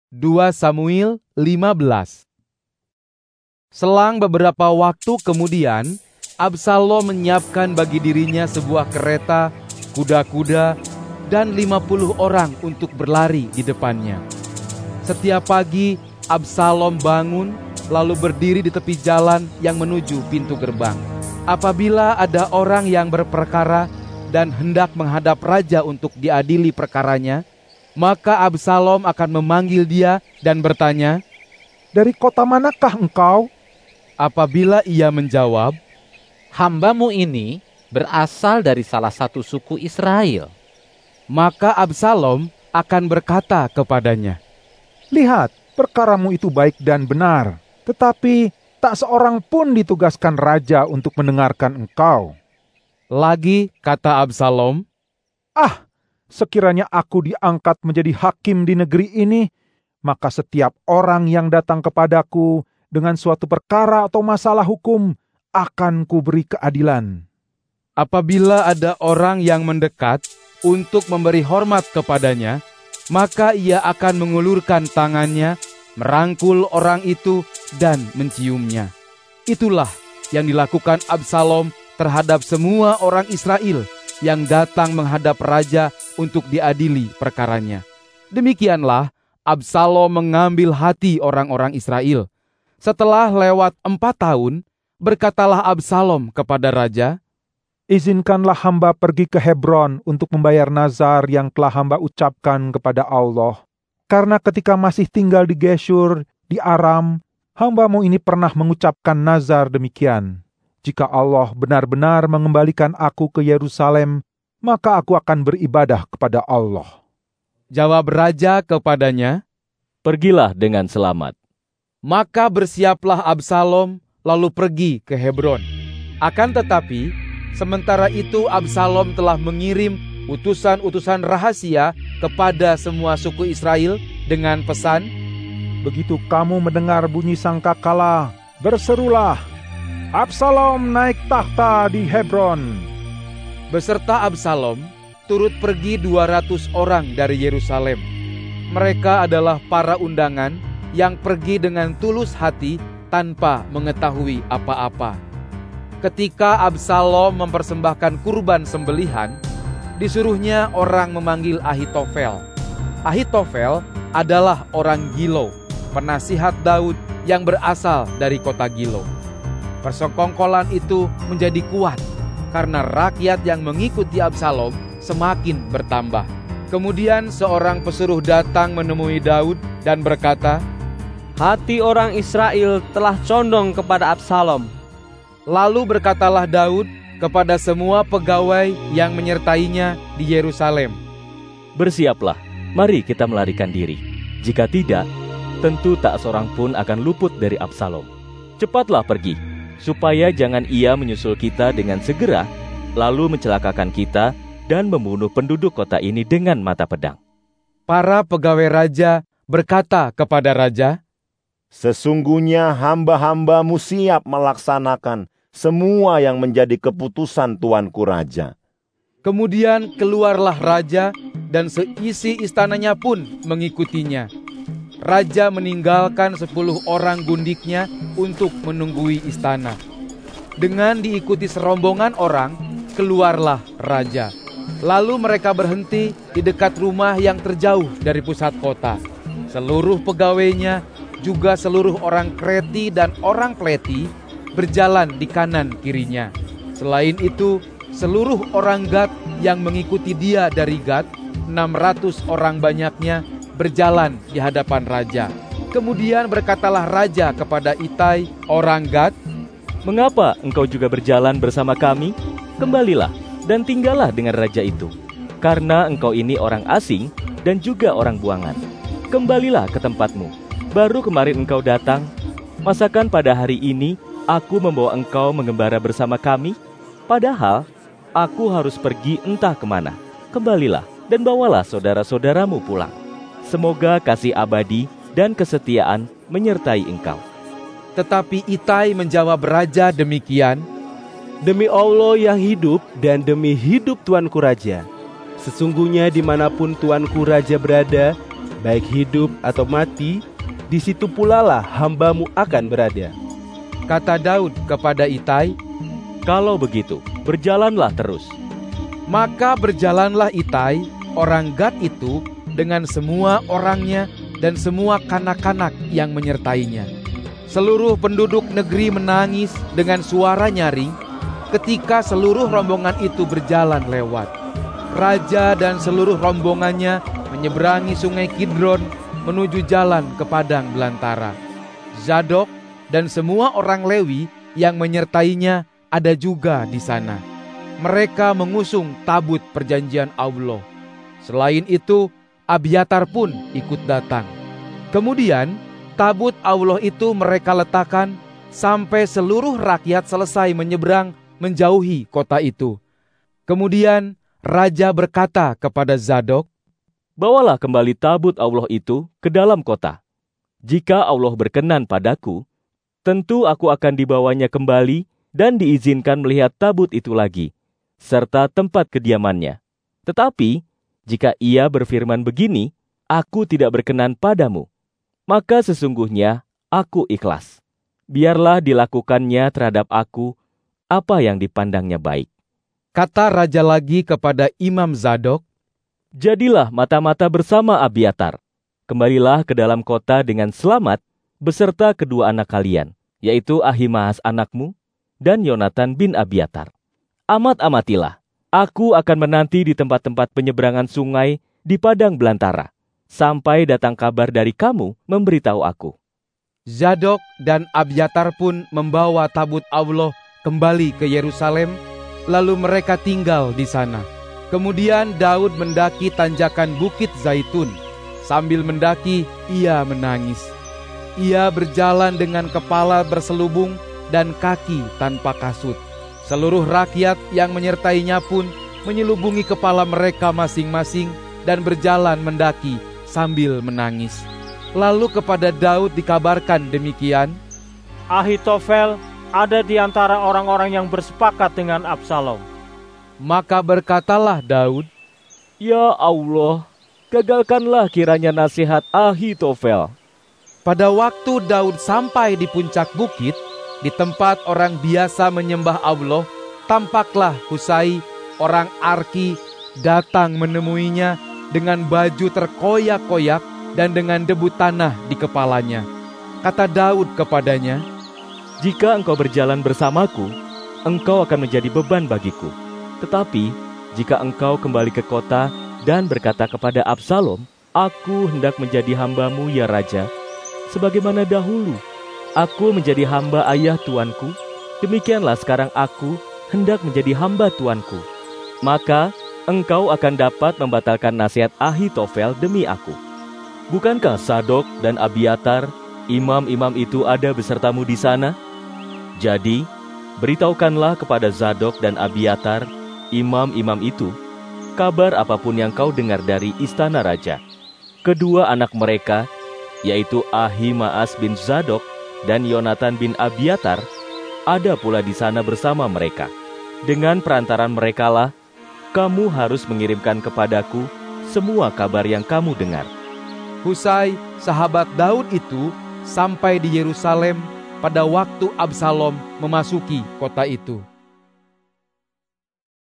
2 Samuel 15. Selang beberapa waktu kemudian, Absalom menyiapkan bagi dirinya sebuah kereta, kuda-kuda, dan 50 orang untuk berlari di depannya. Setiap pagi, Absalom bangun, lalu berdiri di tepi jalan yang menuju pintu gerbang. Apabila ada orang yang berperkara dan hendak menghadap raja untuk diadili perkaranya, maka Absalom akan memanggil dia dan bertanya, "Dari kota manakah engkau?" Apabila ia menjawab, "Hambamu ini berasal dari salah satu suku Israel," maka Absalom akan berkata kepadanya, "Lihat, perkaramu itu baik dan benar, tetapi tak seorang pun ditugaskan raja untuk mendengarkan engkau." Lagi kata Absalom, Sekiranya aku diangkat menjadi hakim di negeri ini, maka setiap orang yang datang kepadaku dengan suatu perkara atau masalah hukum akan kuberi keadilan. apabila ada orang yang mendekat untuk memberi hormat kepadanya, maka ia akan mengulurkan tangannya, merangkul orang itu, dan menciumnya. Itulah yang dilakukan Absalom terhadap semua orang Israel yang datang menghadap raja untuk diadili perkaranya. Demikianlah Absalom mengambil hati orang-orang Israel. Setelah lewat 4 tahun, berkatalah Absalom kepada raja, Izinkanlah hamba pergi ke Hebron untuk membayar nazar yang telah hamba ucapkan kepada Allah. Karena ketika masih tinggal di Geshur, di Aram, hambamu ini pernah mengucapkan nazar demikian. Jika Allah benar-benar mengembalikan aku ke Yerusalem, maka aku akan beribadah kepada Allah. Jawab raja kepadanya, "Pergilah dengan selamat." maka bersiaplah Absalom lalu pergi ke Hebron. Akan tetapi, sementara itu Absalom telah mengirim utusan-utusan rahasia kepada semua suku Israel dengan pesan, Begitu kamu mendengar bunyi sangkakala, berserulah, Absalom naik takhta di Hebron. beserta Absalom turut pergi 200 orang dari Yerusalem. Mereka adalah para undangan yang pergi dengan tulus hati tanpa mengetahui apa-apa. Ketika Absalom mempersembahkan kurban sembelihan, disuruhnya orang memanggil Ahitofel. Ahitofel adalah orang Gilo, penasihat Daud yang berasal dari kota Gilo. Persekongkolan itu menjadi kuat karena rakyat yang mengikuti Absalom semakin bertambah. Kemudian seorang pesuruh datang menemui Daud dan berkata, "Hati orang Israel telah condong kepada Absalom." Lalu berkatalah Daud kepada semua pegawai yang menyertainya di Yerusalem, "Bersiaplah, mari kita melarikan diri. Jika tidak, tentu tak seorang pun akan luput dari Absalom. Cepatlah pergi, supaya jangan ia menyusul kita dengan segera, lalu mencelakakan kita dan membunuh penduduk kota ini dengan mata pedang." Para pegawai raja berkata kepada raja, "Sesungguhnya hamba-hambamu siap melaksanakan semua yang menjadi keputusan tuanku raja." Kemudian keluarlah raja dan seisi istananya pun mengikutinya. Raja meninggalkan 10 orang gundiknya untuk menunggui istana. Dengan diikuti serombongan orang, keluarlah raja. Lalu mereka berhenti di dekat rumah yang terjauh dari pusat kota. Seluruh pegawainya, juga seluruh orang Kreti dan orang Pleti berjalan di kanan kirinya. Selain itu, seluruh orang Gad yang mengikuti dia dari Gad, 600 orang banyaknya, berjalan di hadapan raja. Kemudian berkatalah raja kepada Itai, orang Gad, "Mengapa engkau juga berjalan bersama kami? Kembalilah dan tinggallah dengan raja itu, karena engkau ini orang asing dan juga orang buangan. Kembalilah ke tempatmu. Baru kemarin engkau datang. Masakan pada hari ini aku membawa engkau mengembara bersama kami? Padahal aku harus pergi entah kemana. Kembalilah dan bawalah saudara-saudaramu pulang. Semoga kasih abadi dan kesetiaan menyertai engkau." Tetapi Itai menjawab raja demikian, "Demi Allah yang hidup dan demi hidup tuanku raja, sesungguhnya dimanapun tuanku raja berada, baik hidup atau mati, di situ pula lah hamba-Mu akan berada." Kata Daud kepada Itai, "Kalau begitu, berjalanlah terus." Maka berjalanlah Itai, orang Gad itu, dengan semua orangnya dan semua kanak-kanak yang menyertainya. Seluruh penduduk negeri menangis dengan suara nyaring ketika seluruh rombongan itu berjalan lewat. Raja dan seluruh rombongannya menyeberangi sungai Kidron menuju jalan ke padang belantara. Zadok dan semua orang Lewi yang menyertainya ada juga di sana. Mereka mengusung tabut perjanjian Allah. Selain itu, Abiatar pun ikut datang. Kemudian, tabut Allah itu mereka letakkan sampai seluruh rakyat selesai menyeberang menjauhi kota itu. Kemudian, Raja berkata kepada Zadok, "Bawalah kembali tabut Allah itu ke dalam kota. Jika Allah berkenan padaku, tentu aku akan dibawanya kembali dan diizinkan melihat tabut itu lagi, serta tempat kediamannya. Tetapi, jika ia berfirman begini, aku tidak berkenan padamu, maka sesungguhnya aku ikhlas. Biarlah dilakukannya terhadap aku apa yang dipandangnya baik." Kata Raja lagi kepada Imam Zadok, "Jadilah mata-mata bersama Abiatar. Kembalilah ke dalam kota dengan selamat beserta kedua anak kalian, yaitu Ahimaas anakmu dan Yonatan bin Abiatar. Amat-amatilah, aku akan menanti di tempat-tempat penyeberangan sungai di padang belantara, sampai datang kabar dari kamu memberitahu aku." Zadok dan Abiatar pun membawa tabut Allah kembali ke Yerusalem, lalu mereka tinggal di sana. Kemudian Daud mendaki tanjakan Bukit Zaitun. Sambil mendaki, ia menangis. Ia berjalan dengan kepala berselubung dan kaki tanpa kasut. Seluruh rakyat yang menyertainya pun menyelubungi kepala mereka masing-masing dan berjalan mendaki sambil menangis. Lalu kepada Daud dikabarkan demikian, "Ahitofel ada di antara orang-orang yang bersepakat dengan Absalom." Maka berkatalah Daud, "Ya Allah, gagalkanlah kiranya nasihat Ahitofel." Pada waktu Daud sampai di puncak bukit, di tempat orang biasa menyembah Allah, tampaklah Husai, orang Arki, datang menemuinya dengan baju terkoyak-koyak dan dengan debu tanah di kepalanya. Kata Daud kepadanya, "Jika engkau berjalan bersamaku, engkau akan menjadi beban bagiku. Tetapi, jika engkau kembali ke kota dan berkata kepada Absalom, 'Aku hendak menjadi hamba-Mu ya Raja, sebagaimana dahulu aku menjadi hamba ayah tuanku, demikianlah sekarang aku hendak menjadi hamba tuanku,' maka engkau akan dapat membatalkan nasihat Ahitofel demi aku. Bukankah Zadok dan Abiatar, imam-imam itu ada besertamu di sana? Jadi, beritahukanlah kepada Zadok dan Abiatar, imam-imam itu, kabar apapun yang kau dengar dari istana raja. Kedua anak mereka, yaitu Ahimaas bin Zadok dan Yonatan bin Abiatar, ada pula di sana bersama mereka. Dengan perantaran merekalah, kamu harus mengirimkan kepadaku semua kabar yang kamu dengar." Husai, sahabat Daud itu, sampai di Yerusalem pada waktu Absalom memasuki kota itu.